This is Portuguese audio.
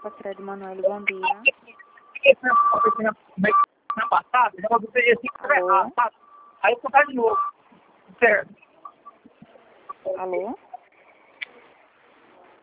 Passaredo Manoel, bom dia. Na passada, já botei esse errado, sabe? Aí eu vou contar de novo. Certo. Alô?